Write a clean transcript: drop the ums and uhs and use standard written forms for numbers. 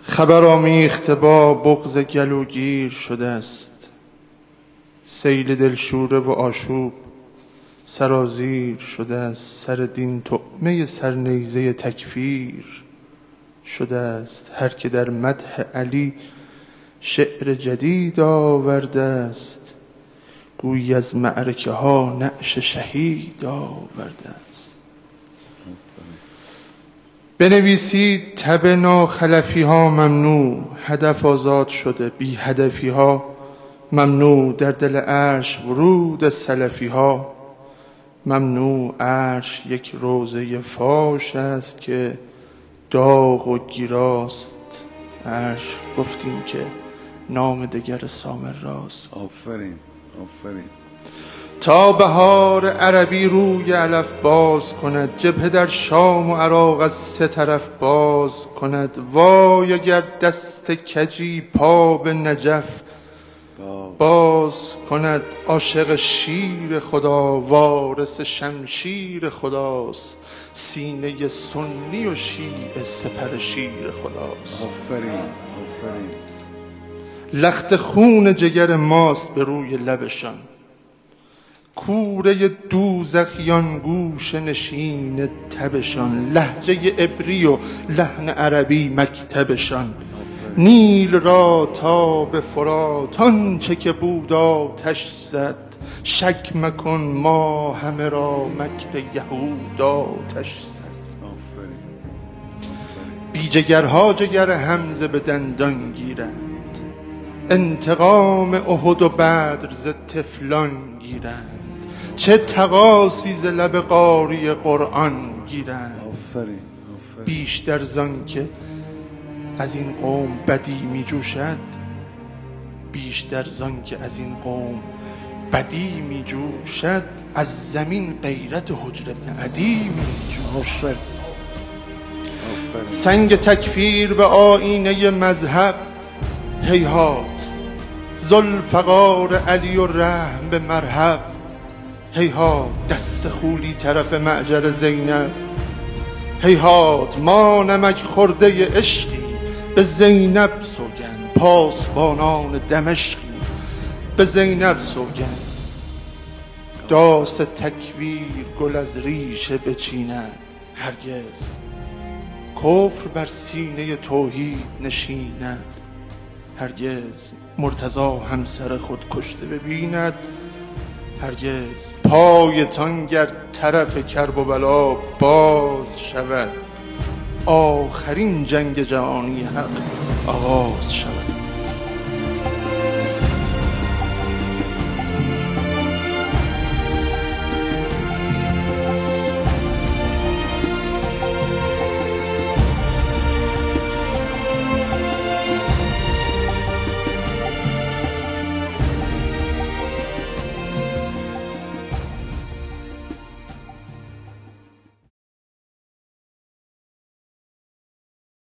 خبر آمیخته با بغض گلوگیر شده است. سیل دلشوره و آشوب سرازیر شده است. سر دین طعمه سرنیزه تکفیر شده است. هر که در مدح علی شعر جدید آورده است، گویی از معرکه ها نعش شهید آورده است. بنویسید تب ناخلفی ها ممنوع، هدف آزاد شده، بی هدفی ها ممنوع. در دل عرش ورود سلفی ها ممنوع. عرش یک روضه فاش است که داغ و گیراست. عرش گفتیم که نام دگر سامراست. آفرین آفرین. تا بهار عربی روی علف باز کند، جبهه در شام و عراق از سه طرف باز کند. وای اگر دست کجی پا به نجف باز کند. عاشق شیر خدا وارث شمشیر خداست، سینه سنی و شیعه سپر شیر خداست. آفرین آفرین. لخت خون جگر ماست به روی لبشان، کوره دوزخیان گوش نشین تبشان. لهجه عبری و لحن عربی مکتبشان. نیل را تا به فرات آنچه که بود آتش زد. شک مکن ما همه را مکر یهود آتش زد. بی جگرها جگر حمزه به دندان گیرند، انتقام احد و بدر ز طفلان گیرند. چه تقاصی ز لب قاری قرآن گیرند. آفرین آفرین. بیشتر زان که از این قوم بدی می جوشد، بیشتر زان که از این قوم بدی می جوشد، از زمین غیرت حجر ابن عدی می جوشد. سنگ تکفیر به آینه مذهب هیهات، ذوالفقار علی و رحم به مرحب هیهات. دست خولی طرف معجر زینب هیهات. ما نمک خورده عشقی به زینب سوگند، پاسبانان دمشقی به زینب سوگند. داس تکویر گل از ریشه بچیند هرگز، کفر بر سینه توحید نشیند هرگز. مرتضی همسر خود کشته ببیند هرگز. پایتان گر طرف کرب و بلا باز شود، آخرین جنگ جهانی حق آغاز شود.